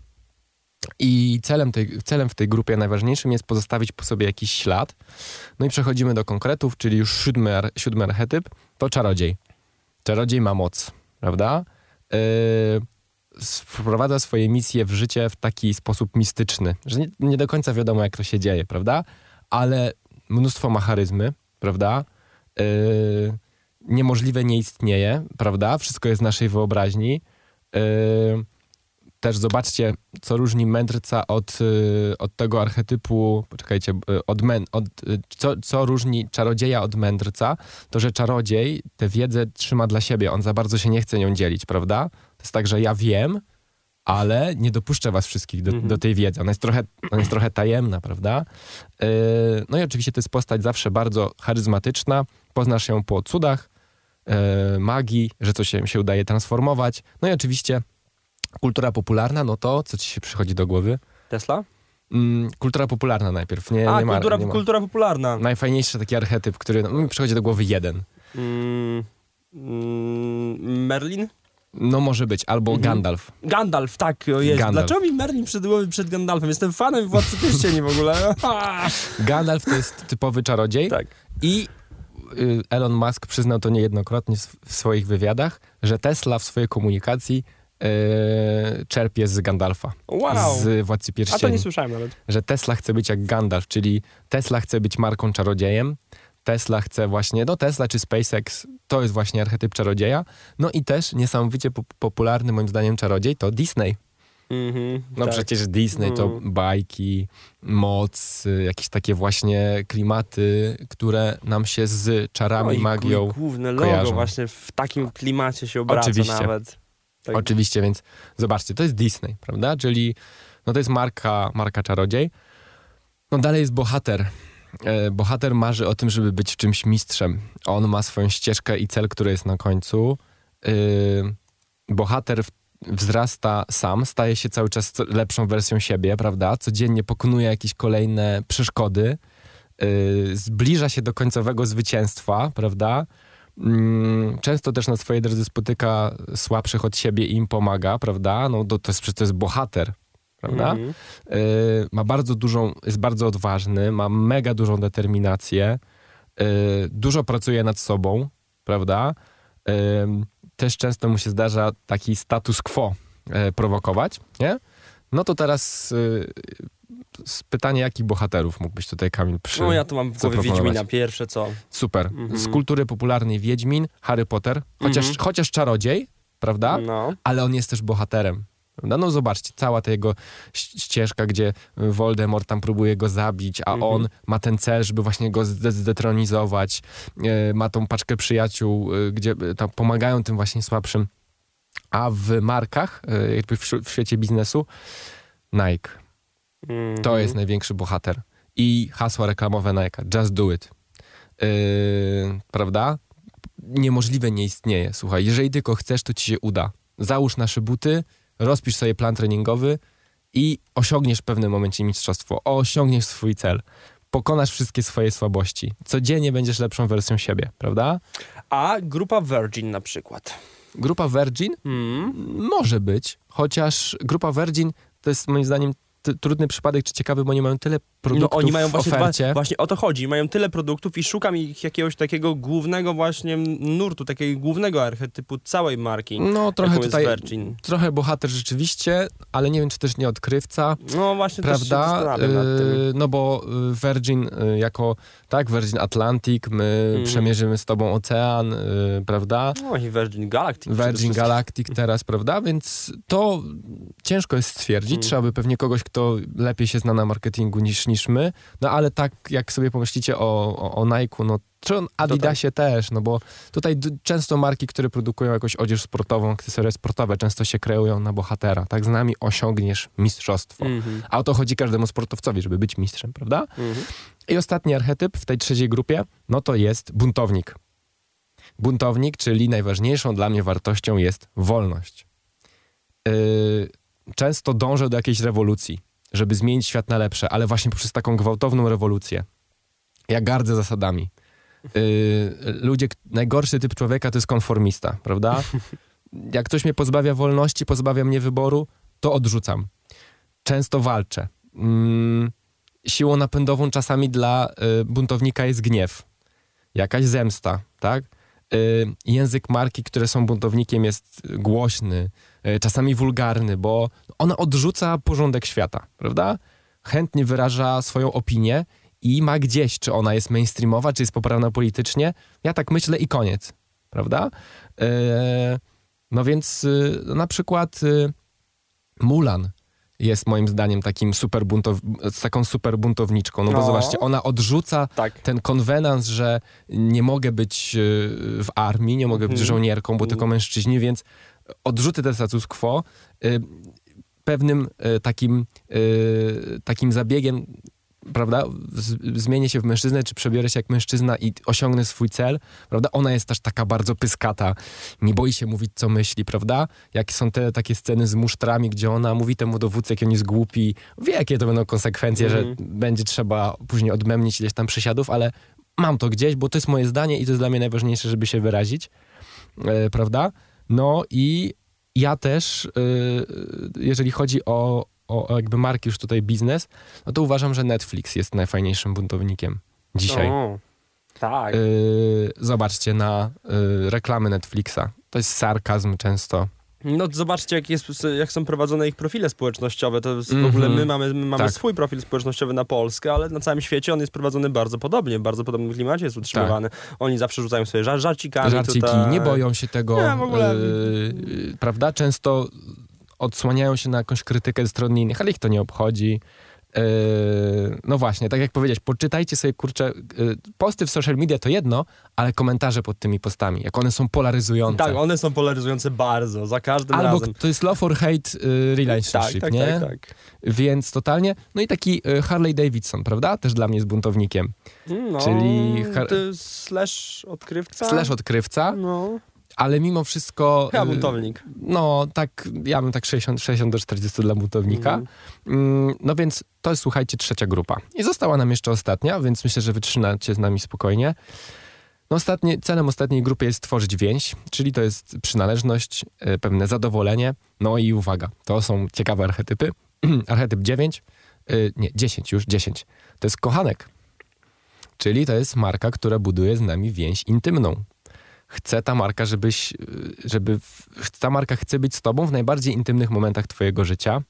i celem, tej, celem w tej grupie najważniejszym jest pozostawić po sobie jakiś ślad. No i przechodzimy do konkretów, czyli już siódmy, ar, siódmy archetyp, to czarodziej. Czarodziej ma moc, prawda? Yy, wprowadza swoje misje w życie w taki sposób mistyczny, że nie, nie do końca wiadomo, jak to się dzieje, prawda? Ale mnóstwo ma charyzmy, prawda? Yy, niemożliwe nie istnieje, prawda? Wszystko jest w naszej wyobraźni. Yy, też zobaczcie, co różni mędrca od, yy, od tego archetypu, poczekajcie, yy, od, mę, od yy, co, co różni czarodzieja od mędrca, to, że czarodziej tę wiedzę trzyma dla siebie, on za bardzo się nie chce nią dzielić, prawda? To jest tak, że ja wiem, ale nie dopuszczę was wszystkich do, mm-hmm. do tej wiedzy. Ona jest trochę, ona jest trochę tajemna, prawda? Yy, no i oczywiście to jest postać zawsze bardzo charyzmatyczna. Poznasz ją po cudach, yy, magii, że coś się, się udaje transformować. No i oczywiście kultura popularna, no to co ci się przychodzi do głowy? Tesla? Mm, kultura popularna najpierw. Nie, A, nie ma, kultura, nie ma. kultura popularna. Najfajniejszy taki archetyp, który no, mi przychodzi do głowy jeden. Mm, mm, Merlin? No może być, albo mhm. Gandalf. Gandalf, tak, jest. Gandalf. Dlaczego mi Merlin przed głowy przed Gandalfem? Jestem fanem Władcy Pierścieni w ogóle. Gandalf to jest typowy czarodziej. Tak. I y, Elon Musk przyznał to niejednokrotnie w swoich wywiadach, że Tesla w swojej komunikacji y, czerpie z Gandalfa. Wow. Z Władcy Pierścieni. A to nie słyszałem nawet. Że Tesla chce być jak Gandalf, czyli Tesla chce być marką czarodziejem. Tesla chce właśnie, no Tesla czy SpaceX, to jest właśnie archetyp czarodzieja. No i też niesamowicie po- popularny moim zdaniem czarodziej to Disney. Mm-hmm, no tak. Przecież Disney to mm. bajki, moc, jakieś takie właśnie klimaty, które nam się z czarami, no magią główne logo kojarzą. Właśnie w takim klimacie się obraca Oczywiście. nawet. Tak. Oczywiście, więc zobaczcie, to jest Disney, prawda? Czyli no to jest marka, marka czarodziej. No dalej jest bohater. Bohater marzy o tym, żeby być w czymś mistrzem. On ma swoją ścieżkę i cel, który jest na końcu. Bohater wzrasta sam, staje się cały czas lepszą wersją siebie, prawda? Codziennie pokonuje jakieś kolejne przeszkody. y, zbliża się do końcowego zwycięstwa, prawda? Mm, często też na swojej drodze spotyka słabszych od siebie i im pomaga, prawda? No to, to, jest, to jest bohater, prawda? Mhm. Y, ma bardzo dużą, jest bardzo odważny, ma mega dużą determinację, y, dużo pracuje nad sobą, prawda? Y, też często mu się zdarza taki status quo y, prowokować, nie? No to teraz y, pytanie, jakich bohaterów mógłbyś tutaj, Kamil, przy... No ja tu mam w głowie zaproponować? Wiedźmina pierwsze, co? Super. Mhm. Z kultury popularnej Wiedźmin, Harry Potter, chociaż, Mhm. chociaż czarodziej, prawda? No. Ale on jest też bohaterem. Prawda? No zobaczcie, cała ta jego ś- ścieżka, gdzie Voldemort tam próbuje go zabić, a Mhm. on ma ten cel, żeby właśnie go zde- zdetronizować. E, ma tą paczkę przyjaciół, e, gdzie e, tam pomagają tym właśnie słabszym. A w markach, e, jakby w, ś- w świecie biznesu, Nike. Mhm. To jest największy bohater. I hasła reklamowe Nike. Just do it. Yy, prawda? Niemożliwe nie istnieje. Słuchaj, jeżeli tylko chcesz, to ci się uda. Załóż nasze buty, rozpisz sobie plan treningowy i osiągniesz w pewnym momencie mistrzostwo. Osiągniesz swój cel. Pokonasz wszystkie swoje słabości. Codziennie będziesz lepszą wersją siebie, prawda? A grupa Virgin na przykład. Grupa Virgin Mm. może być, chociaż grupa Virgin to jest moim zdaniem t- trudny przypadek, czy ciekawy, bo nie mają tyle produktów No oni mają w właśnie, ofercie. dwa, właśnie o to chodzi. Mają tyle produktów i szukam ich jakiegoś takiego głównego właśnie nurtu, takiego głównego archetypu całej marki. No trochę jaką tutaj, jest Virgin. trochę bohater rzeczywiście, ale nie wiem, czy też nie odkrywca, No właśnie też się prawda? zastanawiam nad tym. Yy, no bo y, Virgin y, jako, tak, Virgin Atlantic, my Mhm. przemierzymy z tobą ocean, y, prawda? No i Virgin Galactic. przede Virgin wszystkim. Galactic teraz, prawda? Więc to ciężko jest stwierdzić. Mm. Trzeba by pewnie kogoś, kto lepiej się zna na marketingu niż, niż my. No ale tak, jak sobie pomyślicie o, o, o Nike'u, no czy o Adidasie też, no bo tutaj d- często marki, które produkują jakąś odzież sportową, akcesoria sportowe, często się kreują na bohatera. Tak, z nami osiągniesz mistrzostwo. Mhm. A o to chodzi każdemu sportowcowi, żeby być mistrzem, prawda? Mhm. I ostatni archetyp w tej trzeciej grupie, no to jest buntownik. Buntownik, czyli najważniejszą dla mnie wartością jest wolność. Yy, często dążę do jakiejś rewolucji, żeby zmienić świat na lepsze, ale właśnie poprzez taką gwałtowną rewolucję. Ja gardzę zasadami. Yy, ludzie, najgorszy typ człowieka to jest konformista, prawda? Jak ktoś mnie pozbawia wolności, pozbawia mnie wyboru, to odrzucam. Często walczę. Mm, siłą napędową czasami dla y, buntownika jest gniew. Jakaś zemsta, tak? Y, język marki, które są buntownikiem, jest głośny, y, czasami wulgarny, bo ona odrzuca porządek świata, prawda? Chętnie wyraża swoją opinię i ma gdzieś, czy ona jest mainstreamowa, czy jest poprawna politycznie. Ja tak myślę i koniec, prawda? Y, no więc y, na przykład y, Mulan jest moim zdaniem takim super buntow... z taką super buntowniczką. No bo No. zobaczcie, ona odrzuca Tak. ten konwenans, że nie mogę być y, w armii, nie mogę być Mhm. żołnierką, bo tylko mężczyźni, więc odrzucę ten status quo. Y, pewnym y, takim, y, takim zabiegiem, prawda, z, zmienię się w mężczyznę, czy przebiorę się jak mężczyzna i osiągnę swój cel, prawda? Ona jest też taka bardzo pyskata, nie boi się mówić, co myśli, prawda? Jak są te takie sceny z musztrami, gdzie ona mówi temu dowódcy, jak on jest głupi, wie, jakie to będą konsekwencje, Mhm. że będzie trzeba później odmemnić ileś tam przysiadów, ale mam to gdzieś, bo to jest moje zdanie i to jest dla mnie najważniejsze, żeby się wyrazić, e, prawda? No i ja też, e, jeżeli chodzi o o jakby marki, już tutaj biznes, no to uważam, że Netflix jest najfajniejszym buntownikiem dzisiaj. O, tak. Yy, zobaczcie na yy, reklamy Netflixa. To jest sarkazm często. No zobaczcie, jak, jest, jak są prowadzone ich profile społecznościowe. To jest w Mhm. ogóle my mamy, my mamy Tak. swój profil społecznościowy na Polskę, ale na całym świecie on jest prowadzony bardzo podobnie, w bardzo podobnym klimacie jest utrzymywany. Oni zawsze rzucają sobie żar żarcikami. Żarciki, tutaj. nie boją się tego, Nie, w ogóle. yy, prawda? Często odsłaniają się na jakąś krytykę ze strony innych, ale ich to nie obchodzi. Yy, no właśnie, tak jak powiedziałeś, poczytajcie sobie, kurczę, yy, posty w social media to jedno, ale komentarze pod tymi postami, jak one są polaryzujące. Tak, one są polaryzujące bardzo, za każdym Albo razem. to jest love or hate y, relationship, Tak, tak, nie? tak, tak. Więc totalnie. No i taki y, Harley Davidson, prawda? Też dla mnie jest buntownikiem. No, Czyli har- to jest slash odkrywca. Slash odkrywca, No. ale mimo wszystko... Chyba buntownik. No, tak, ja bym tak sześćdziesiąt, sześćdziesiąt do czterdziestu dla buntownika. Mhm. Mm, no więc to jest, słuchajcie, trzecia grupa. I została nam jeszcze ostatnia, więc myślę, że wytrzymacie z nami spokojnie. No ostatnie, celem ostatniej grupy jest tworzyć więź, czyli to jest przynależność, e, pewne zadowolenie. No i uwaga, to są ciekawe archetypy. Archetyp dziewięć, e, nie, dziesięć już, dziesięć. To jest kochanek, czyli to jest marka, która buduje z nami więź intymną. Chce ta marka, żebyś, żeby, ta marka chce być z tobą w najbardziej intymnych momentach twojego życia.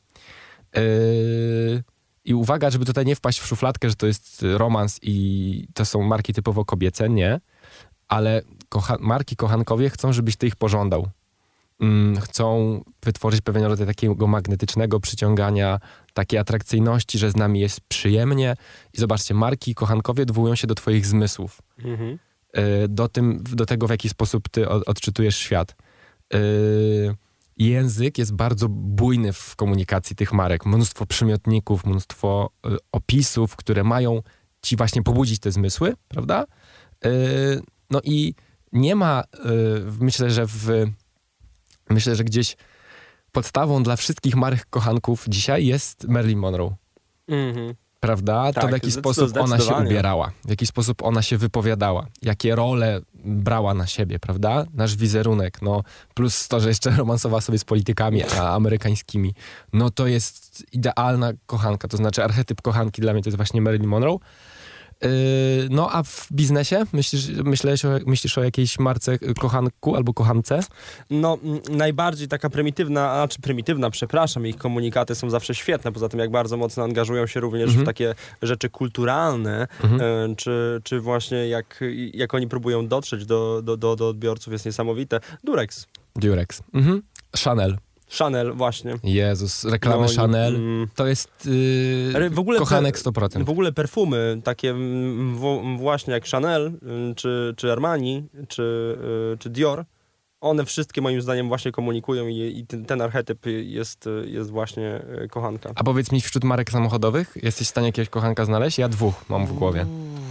Yy, I uwaga, żeby tutaj nie wpaść w szufladkę, że to jest romans i to są marki typowo kobiece, nie. Ale kocha- marki kochankowie chcą, żebyś ty ich pożądał. Yy, chcą wytworzyć pewien rodzaj takiego magnetycznego przyciągania, takiej atrakcyjności, że z nami jest przyjemnie. I zobaczcie, marki kochankowie odwołują się do twoich zmysłów. Mhm. Do, tym, do tego, w jaki sposób ty odczytujesz świat. Yy, język jest bardzo bujny w komunikacji tych marek. Mnóstwo przymiotników, mnóstwo y, opisów, które mają ci właśnie pobudzić te zmysły, prawda? Yy, no i nie ma, yy, myślę, że w, myślę, że gdzieś podstawą dla wszystkich marek kochanków dzisiaj jest Marilyn Monroe. Mhm. Prawda? Tak, to w jaki sposób ona się ubierała, w jaki sposób ona się wypowiadała, jakie role brała na siebie, prawda? Nasz wizerunek, no plus to, że jeszcze romansowała sobie z politykami a amerykańskimi, no to jest idealna kochanka, to znaczy archetyp kochanki dla mnie to jest właśnie Marilyn Monroe. Yy, no a w biznesie myślisz, myślisz, o, myślisz o jakiejś marce kochanku albo kochance? No m, najbardziej taka prymitywna, a czy prymitywna, przepraszam, ich komunikaty są zawsze świetne, poza tym jak bardzo mocno angażują się również mhm. w takie rzeczy kulturalne, mhm. e, czy, czy właśnie jak, jak oni próbują dotrzeć do, do, do, do odbiorców jest niesamowite. Durex. Durex. Mhm. Chanel. Chanel, właśnie. Jezus, reklamy no, Chanel, mm, to jest yy, w ogóle kochanek sto procent. W ogóle perfumy, takie w, właśnie jak Chanel, czy, czy Armani, czy, czy Dior, one wszystkie moim zdaniem właśnie komunikują i, i ten, ten archetyp jest, jest właśnie kochanka. A powiedz mi, wśród marek samochodowych jesteś w stanie jakiegoś kochanka znaleźć? Ja dwóch mam w głowie.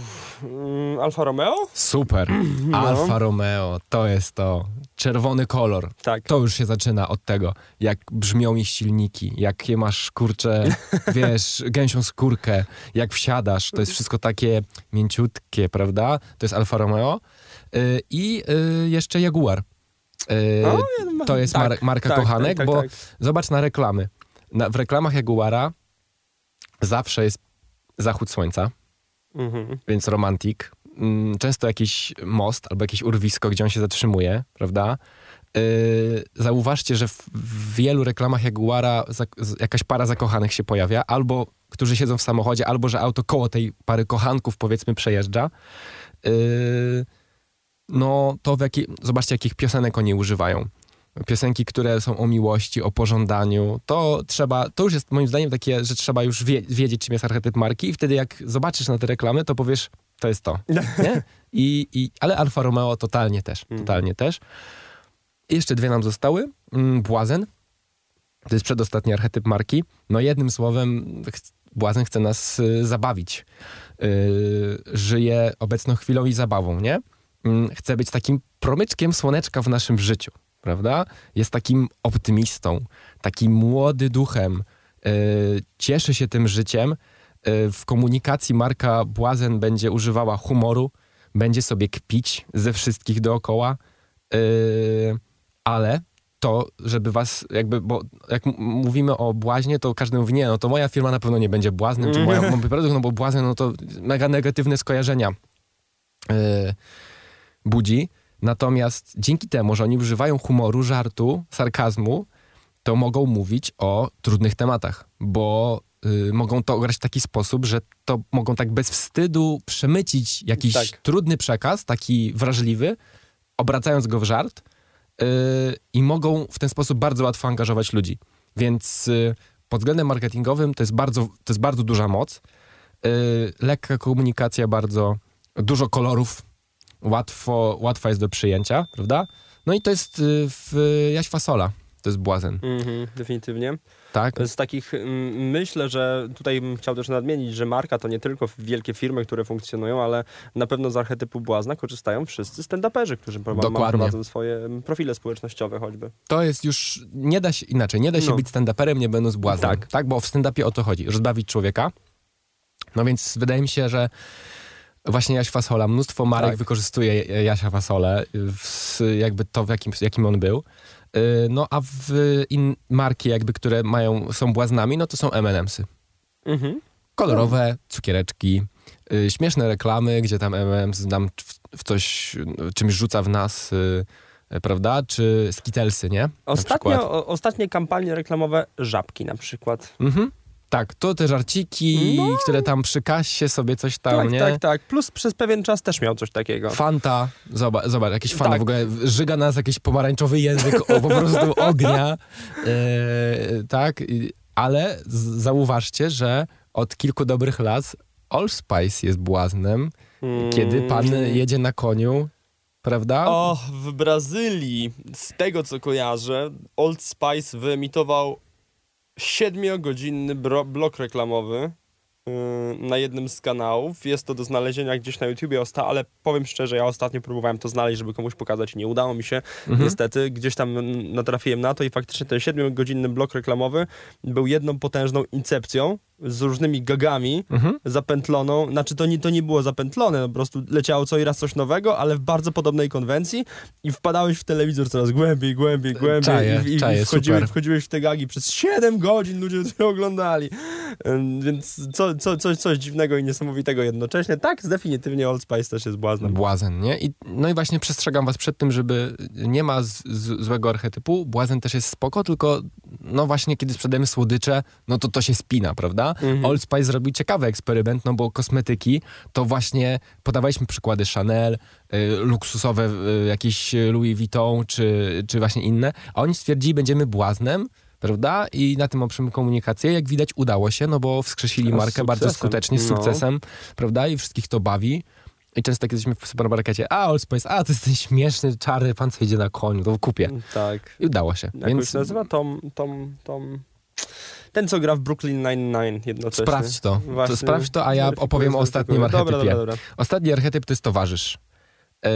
Alfa Romeo? Super. No. Alfa Romeo, to jest to. Czerwony kolor. Tak. To już się zaczyna od tego, jak brzmią ich silniki, jakie masz, kurczę, wiesz, gęsią skórkę, jak wsiadasz, to jest wszystko takie mięciutkie, prawda? To jest Alfa Romeo. Yy, I yy, jeszcze Jaguar. Yy, o, ja, to jest tak, mar- marka tak, kochanek, tak, tak, bo tak. Zobacz na reklamy. Na, w reklamach Jaguara zawsze jest zachód słońca. Mhm. Więc romantik. Często jakiś most albo jakieś urwisko, gdzie on się zatrzymuje, prawda? Yy, zauważcie, że w, w wielu reklamach Jaguara za, jakaś para zakochanych się pojawia, albo którzy siedzą w samochodzie, albo że auto koło tej pary kochanków, powiedzmy, przejeżdża. Yy, no to w jaki, zobaczcie, jakich piosenek oni używają. Piosenki, które są o miłości, o pożądaniu, to trzeba, to już jest moim zdaniem takie, że trzeba już wie, wiedzieć, czym jest archetyp marki i wtedy jak zobaczysz na te reklamy, to powiesz, to jest to. Nie? I, i, ale Alfa Romeo totalnie też, totalnie też. I jeszcze dwie nam zostały. Błazen. To jest przedostatni archetyp marki. No jednym słowem, Błazen chce nas y, zabawić. Y, żyje obecną chwilą i zabawą, nie? Y, chce być takim promyczkiem słoneczka w naszym życiu. Prawda? Jest takim optymistą, takim młody duchem, yy, cieszy się tym życiem. Yy, w komunikacji marka Błazen będzie używała humoru, będzie sobie kpić ze wszystkich dookoła, yy, ale to, żeby was jakby, bo jak m- mówimy o błaźnie, to każdy mówi, nie, no to moja firma na pewno nie będzie błaznem, czy moja mój produkt, no bo błazen, no to mega negatywne skojarzenia yy, budzi. Natomiast dzięki temu, że oni używają humoru, żartu, sarkazmu, to mogą mówić o trudnych tematach, bo y, mogą to ograć w taki sposób, że to mogą tak bez wstydu przemycić jakiś tak. trudny przekaz, taki wrażliwy, obracając go w żart y, i mogą w ten sposób bardzo łatwo angażować ludzi. Więc y, pod względem marketingowym to jest bardzo, to jest bardzo duża moc. Y, lekka komunikacja, bardzo dużo kolorów, Łatwo, łatwa jest do przyjęcia, prawda? No i to jest w Jaś Fasola. To to jest błazen. Mhm, definitywnie. Tak? Z takich, mm, myślę, że tutaj bym chciał też nadmienić, że marka to nie tylko wielkie firmy, które funkcjonują, ale na pewno z archetypu błazna korzystają wszyscy stand-uperzy, którzy pro- Dokładnie. prowadzą swoje profile społecznościowe choćby. To jest już, nie da się inaczej, nie da się No. być stand-uperem, nie będąc błaznem. Tak. tak, bo w stand-upie o to chodzi, rozbawić człowieka. No więc wydaje mi się, że właśnie Jaś Fasola, mnóstwo marek Tak. wykorzystuje Jasia Fasolę, w, jakby to, w jakim, jakim on był. Yy, No a w in, marki jakby, które mają, są błaznami, no to są em and emsy. Mhm. Kolorowe, cukiereczki, yy, śmieszne reklamy, gdzie tam em and ems nam w, w coś, czymś rzuca w nas, yy, prawda? Czy skitelsy, nie? Na przykład. Ostatnio, o, ostatnie kampanie reklamowe Żabki na przykład. Mhm. Tak, to te żarciki, No. które tam przy kasie sobie coś tam, tak, nie? tak, tak. Plus przez pewien czas też miał coś takiego. Fanta, zobacz, zobacz jakieś fanta, Tak. w ogóle żyga nas jakiś pomarańczowy język o po prostu ognia, e, tak, I- ale z, zauważcie, że od kilku dobrych lat Old Spice jest błaznem, Mm. kiedy pan jedzie na koniu, prawda? O, w Brazylii, z tego co kojarzę, Old Spice wyemitował siedmiogodzinny bro- blok reklamowy yy, na jednym z kanałów. Jest to do znalezienia gdzieś na YouTubie, osta- ale powiem szczerze, ja ostatnio próbowałem to znaleźć, żeby komuś pokazać i nie udało mi się. Mhm. Niestety, gdzieś tam natrafiłem na to i faktycznie ten siedmiogodzinny blok reklamowy był jedną potężną incepcją z różnymi gagami Mhm. zapętloną, znaczy to nie, to nie było zapętlone, no po prostu leciało co i raz coś nowego, ale w bardzo podobnej konwencji i wpadałeś w telewizor coraz głębiej, głębiej, głębiej Czaję, i, i, czaję, i wchodziłeś, super. wchodziłeś w te gagi przez siedem godzin, ludzie to oglądali. Ym, Więc co, co, coś, coś dziwnego i niesamowitego jednocześnie. Tak, definitywnie Old Spice też jest błaznem. Błazen, nie? I, no i właśnie przestrzegam was przed tym, żeby nie ma z, z, złego archetypu. Błazen też jest spoko, tylko no właśnie kiedy sprzedajemy słodycze, no to to się spina, prawda? Mhm. Old Spice zrobił ciekawy eksperyment, no bo kosmetyki, to właśnie podawaliśmy przykłady Chanel, y, luksusowe y, jakieś Louis Vuitton, czy, czy właśnie inne, a oni stwierdzili, będziemy błaznem, prawda? I na tym oprzemy komunikację. Jak widać udało się, no bo wskrzesili A, z markę bardzo sukcesem. skutecznie, z No. sukcesem, prawda? I wszystkich to bawi. I często jak jesteśmy w supermarkecie, a Old Spice, a to jest ten śmieszny, czarny pan, co idzie na koniu, to kupię. Tak. I udało się. Jak Więc się nazywa? Tom, Tom, Tom... Ten, co gra w Brooklyn Nine-Nine jednocześnie. sprawdź to. Właśnie. to. Sprawdź to, a ja Weryfikuję, opowiem o ostatnim weryfikuję. archetypie. Dobra, dobra, dobra. Ostatni archetyp to jest towarzysz. Yy,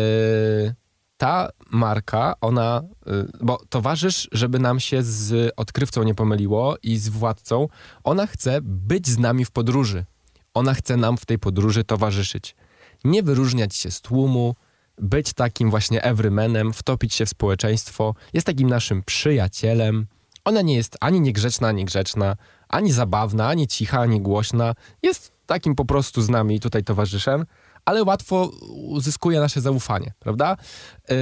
ta marka, ona, yy, bo towarzysz, żeby nam się z odkrywcą nie pomyliło i z władcą, ona chce być z nami w podróży. Ona chce nam w tej podróży towarzyszyć. Nie wyróżniać się z tłumu, być takim właśnie everymanem, wtopić się w społeczeństwo, jest takim naszym przyjacielem. Ona nie jest ani niegrzeczna, ani grzeczna, ani zabawna, ani cicha, ani głośna. Jest takim po prostu z nami tutaj towarzyszem, ale łatwo uzyskuje nasze zaufanie, prawda? Yy,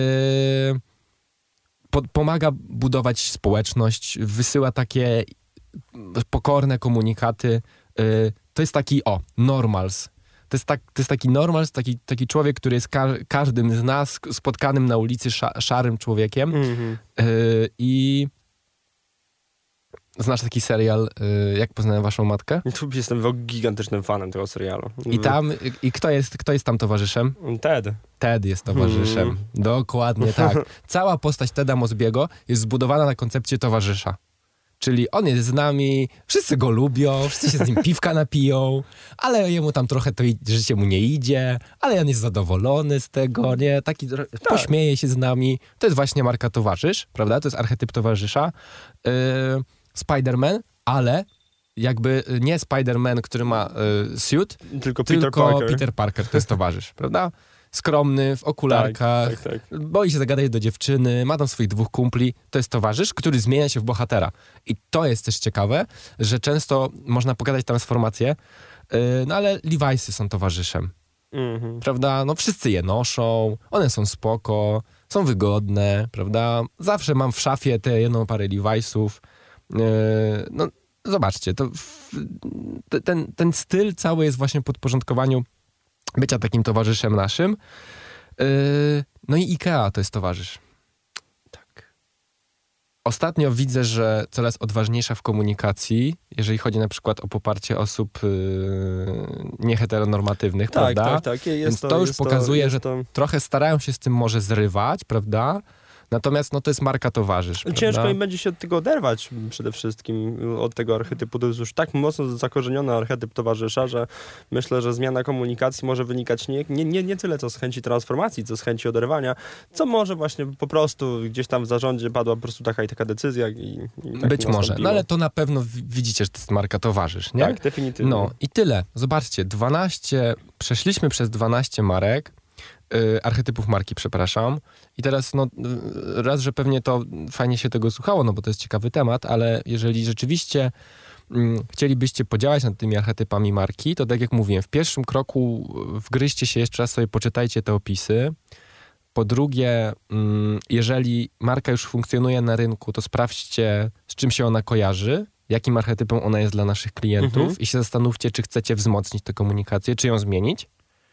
po, pomaga budować społeczność, wysyła takie pokorne komunikaty. Yy, to jest taki, o, normals. To jest, tak, to jest taki normals, taki, taki człowiek, który jest ka- każdym z nas spotkanym na ulicy sza- szarym człowiekiem. Mhm. Yy, I znasz taki serial yy, Jak poznałem waszą matkę? Tu jestem gigantycznym fanem tego serialu. I tam, i, i kto jest, kto jest tam towarzyszem? Ted. Ted jest towarzyszem. Mm. Dokładnie tak. Cała postać Teda Mosbiego jest zbudowana na koncepcie towarzysza. Czyli on jest z nami, wszyscy go lubią, wszyscy się z nim piwka napiją, ale jemu tam trochę to i- życie mu nie idzie, ale on jest zadowolony z tego, nie? Taki tro- pośmieje się z nami. To jest właśnie marka towarzysz, prawda? To jest archetyp towarzysza. Yy, Spider-Man, ale jakby nie Spider-Man, który ma yy, suit, Tylko Peter tylko Parker. Peter Parker to jest towarzysz, prawda? Skromny, w okularkach, Tak, tak, tak. boi się zagadać do dziewczyny, ma tam swoich dwóch kumpli. To jest towarzysz, który zmienia się w bohatera. I to jest też ciekawe, że często można pokazać transformację, yy, no ale Levi'sy są towarzyszem, Mhm. prawda? No wszyscy je noszą, one są spoko, są wygodne, prawda? Zawsze mam w szafie tę jedną parę Levi'sów. Yy, no zobaczcie, to w, te- ten, ten styl cały jest właśnie w podporządkowaniu bycia takim towarzyszem naszym. Yy, no i IKEA to jest towarzysz. Tak. Ostatnio widzę, że coraz odważniejsza w komunikacji, jeżeli chodzi na przykład o poparcie osób yy, nieheteronormatywnych, Tak, prawda? tak, tak. Jest Więc to, to już jest pokazuje, jest że to... trochę starają się z tym może zrywać, prawda? Natomiast no to jest marka towarzysz. Ciężko prawda? im będzie się od tego oderwać przede wszystkim, od tego archetypu. To jest już tak mocno zakorzeniony archetyp towarzysza, że myślę, że zmiana komunikacji może wynikać nie, nie, nie, nie tyle co z chęci transformacji, co z chęci oderwania, co może właśnie po prostu gdzieś tam w zarządzie padła po prostu taka i taka decyzja. I, i tak Być może, nastąpiło. no ale to na pewno w- widzicie, że to jest marka towarzysz, nie? Tak, definitywnie. No i tyle. Zobaczcie, dwanaście, przeszliśmy przez dwanaście marek, yy, archetypów marki, przepraszam. I teraz, no, yy, raz, że pewnie to fajnie się tego słuchało, no bo to jest ciekawy temat, ale jeżeli rzeczywiście yy, chcielibyście podziałać nad tymi archetypami marki, to tak jak mówiłem, w pierwszym kroku wgryźcie się jeszcze raz, sobie poczytajcie te opisy. Po drugie, mm, jeżeli marka już funkcjonuje na rynku, to sprawdźcie, z czym się ona kojarzy, jakim archetypem ona jest dla naszych klientów Mhm. i się zastanówcie, czy chcecie wzmocnić tę komunikację, czy ją zmienić.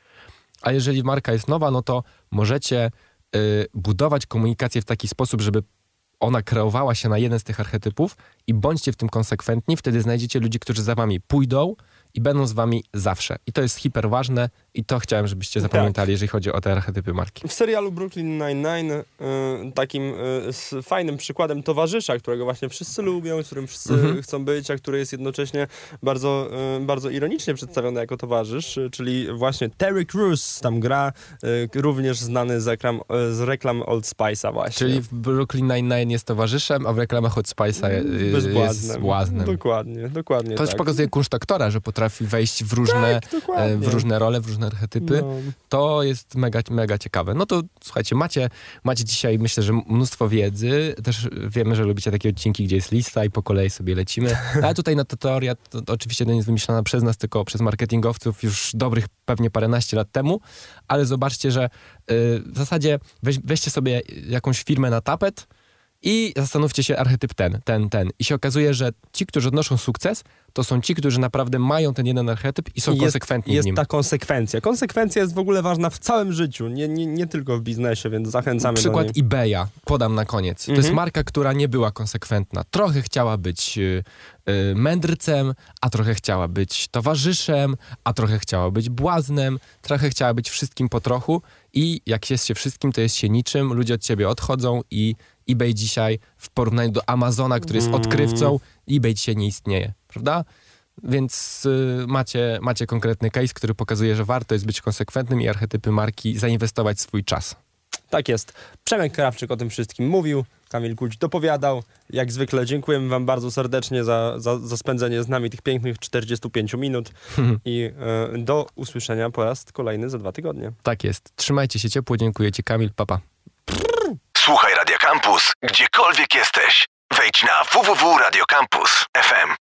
A jeżeli marka jest nowa, no to możecie y, budować komunikację w taki sposób, żeby ona kreowała się na jeden z tych archetypów i bądźcie w tym konsekwentni, wtedy znajdziecie ludzi, którzy za wami pójdą i będą z wami zawsze. I to jest hiper ważne i to chciałem, żebyście zapamiętali, jeżeli chodzi o te archetypy marki. W serialu Brooklyn Nine-Nine y, takim y, s- fajnym przykładem towarzysza, którego właśnie wszyscy lubią, z którym wszyscy Mhm. chcą być, a który jest jednocześnie bardzo, y, bardzo ironicznie przedstawiony jako towarzysz, y, czyli właśnie Terry Crews tam gra, y, również znany z reklam, y, z reklam Old Spice'a właśnie. Czyli w Brooklyn Nine-Nine jest towarzyszem, a w reklamach Hot Spice'a y, jest Bezbłaznem. błaznem. Dokładnie, dokładnie To też tak. pokazuje kunszt aktora, że potrafi wejść w różne, Tak, dokładnie. e, w różne role, w różne archetypy. No. To jest mega, mega ciekawe. No to słuchajcie, macie, macie dzisiaj, myślę, że mnóstwo wiedzy. Też wiemy, że lubicie takie odcinki, gdzie jest lista i po kolei sobie lecimy. Ale tutaj na to teoria, to, to oczywiście to nie jest wymyślona przez nas, tylko przez marketingowców już dobrych pewnie paręnaście lat temu. Ale zobaczcie, że y, w zasadzie weź, weźcie sobie jakąś firmę na tapet i zastanówcie się archetyp ten, ten, ten. I się okazuje, że ci, którzy odnoszą sukces, to są ci, którzy naprawdę mają ten jeden archetyp i są Jest- konsekwentni Jest w nim. ta konsekwencja. Konsekwencja jest w ogóle ważna w całym życiu, nie, nie, nie tylko w biznesie, więc zachęcamy do Przykład niej. eBaya, podam na koniec. To Mhm. jest marka, która nie była konsekwentna. Trochę chciała być y, y, mędrcem, a trochę chciała być towarzyszem, a trochę chciała być błaznem, trochę chciała być wszystkim po trochu i jak jest się wszystkim, to jest się niczym. Ludzie od ciebie odchodzą i eBay dzisiaj w porównaniu do Amazona, który jest Mm. odkrywcą, eBay dzisiaj nie istnieje, prawda? Więc y, macie, macie konkretny case, który pokazuje, że warto jest być konsekwentnym i archetypy marki zainwestować swój czas. Tak jest. Przemek Krawczyk o tym wszystkim mówił, Kamil Kuć dopowiadał. Jak zwykle dziękujemy wam bardzo serdecznie za, za, za spędzenie z nami tych pięknych czterdziestu pięciu minut i e, do usłyszenia po raz kolejny za dwa tygodnie. Tak jest. Trzymajcie się ciepło, dziękuję ci, Kamil, papa. Słuchaj Radia Campus, gdziekolwiek jesteś. Wejdź na w w w kropka radio campus kropka f m.